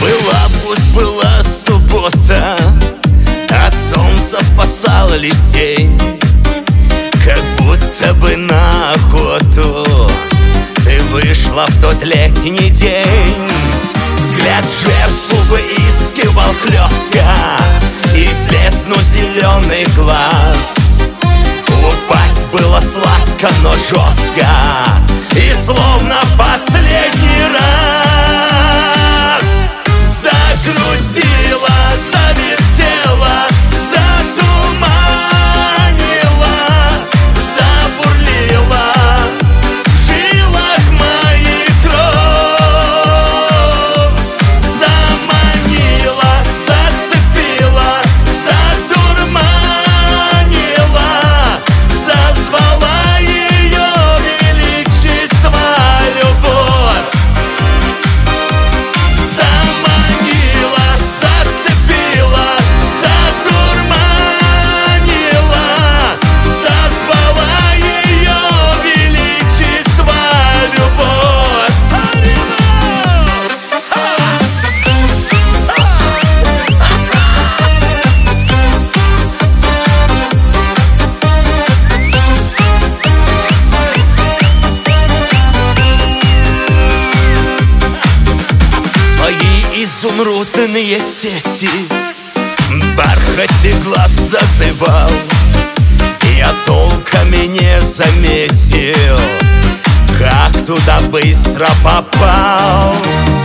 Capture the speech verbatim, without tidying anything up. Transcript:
Была, пусть была суббота, от солнца спасала лишь тень. Как будто бы на охоту ты вышла в тот летний день. Взгляд жертву выискивал хлестко, и блеснул зеленый глаз. Упасть было сладко, но жестко, и словно в последний раз закрутила, завертела, затуманила, забурлила в жилах моих кровь. Заманила, зацепила, затурманила, зазвала ее величество любовь. Заманила, зацепила, затурманила, зазвала ее величество любовь. Свои изумрудные сети в бархате глаз зазывал. Я толком и не заметил, как туда быстро попал.